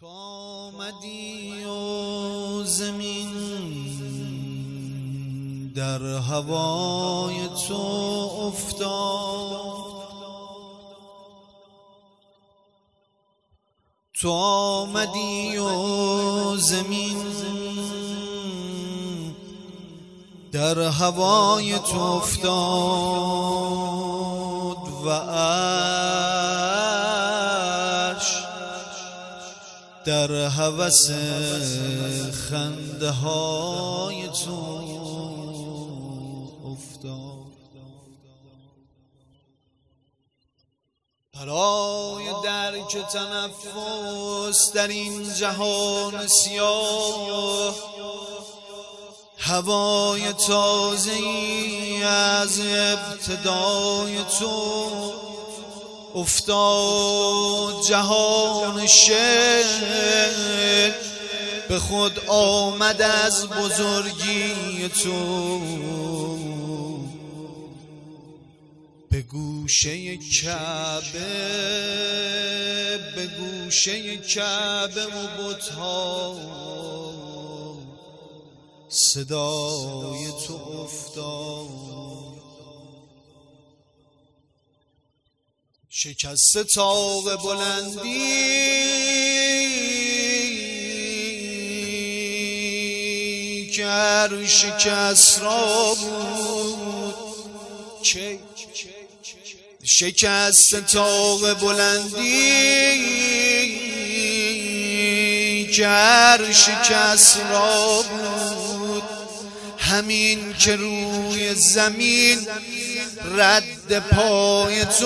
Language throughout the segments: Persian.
تو آمدی و زمین در هوای تو افتاد، تو آمدی و زمین در هوای تو افتاد و عرش در هوس خنده های تو افتاد. برای درک تنفس در این جهان سیاه، هوای تازه‌ای از ابتدای تو افتاد. جهان شکل به خود آمد از بزرگی تو، به گوشه کعبه و بت‌ها صدای تو افتاد. شکست طاق بلندی که عرش کسری بود، شکست طاق بلندی که عرش کسری بود، همین که روی زمین رد پای تو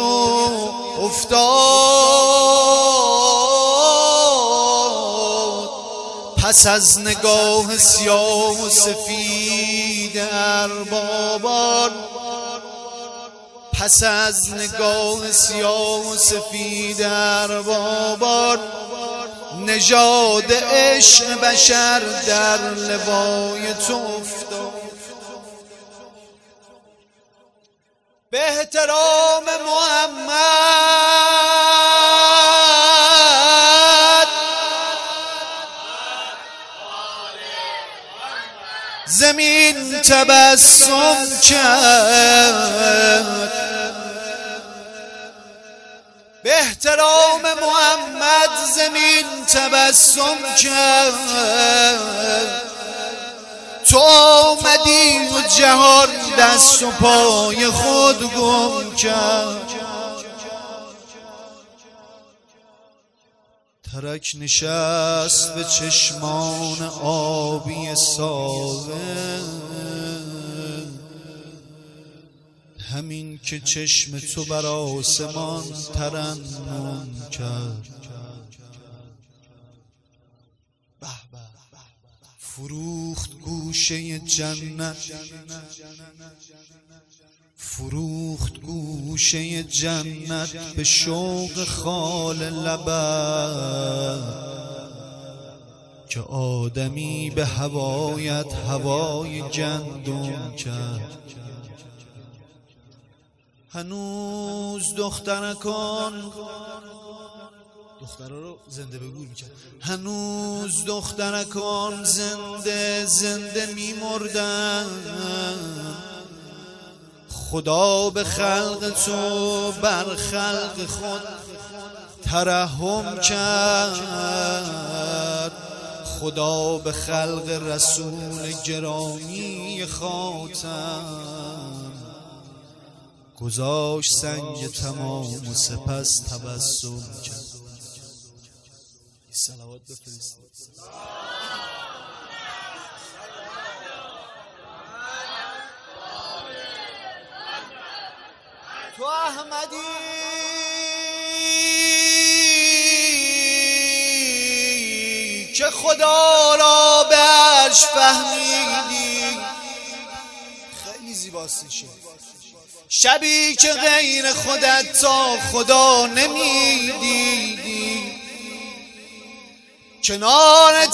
افتاد. پس از نگاه سیاه و سفید اربابان، پس از نگاه سیاه و سفید اربابان، نژاد عشق بشر در لوای تو افتاد. به احترام محمد زمین تبسم کرد، به احترام محمد زمین تبسم کرد. تو آمدی و جهان دست و پای خود گم کرد. ترک نشست به چشمان آبی ساحل، همین که چشم تو بر آسمان ترنم کرد. فروخت گوشه جنت، فروخت گوشه جنت به شوق خال لبت، که آدمی به هوایت هوای گندم کرد. هنوز دخترکان دخترها رو زنده به گور میکرد، هنوز دخترکان زنده میمردن. خدا به خلق تو بر خلق خود ترحم کرد. خدا به خلق رسول گرامی خاتم گذاشت سنگ تمام و سپس تبسم کرد. صلوات بفرستید. تو احمدی که خدا را به عرش فهمیدی. خیلی زیباست این شعر. شبی که غیر خودت تا خدا نمیدیدی، کنار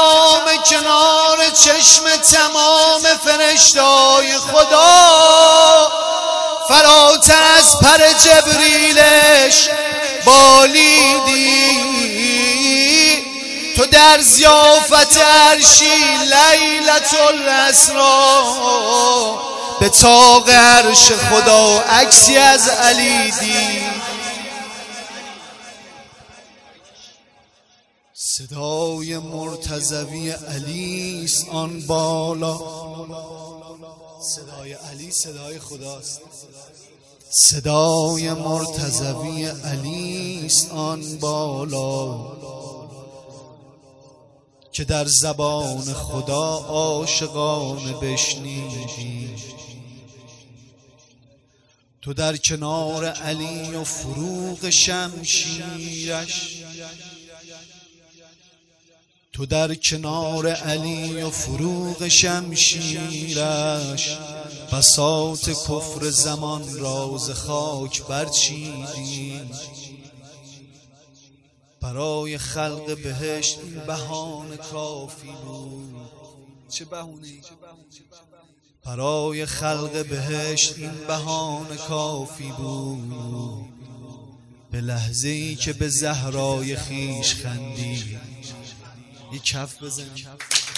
چشم تمام فرشتای خدا، فراتر از پر جبریلش بالیدی. تو در ضیافت عرشی لیلة الاسری، به طاق عرش خدا عکسی از علی دید. صدای مرتضوی علی است آن بالا، صدای علی صدای خداست. صدای مرتضوی علی است آن بالا، که در زبان خدا عاشقانه بشنیدی. تو در کنار علی و فروغ شمشیرش، تو در کنار علی و فروغ شمشیرش، بساط کفر زمان راز خاک برچیدی. برای خلق بهشت این بهانه کافی بود. چه بهونه‌ای؟ برای خلق بهشت این بهانه کافی بود. به لحظه‌ای که به زهرای خیش خندی، یک کف بزن.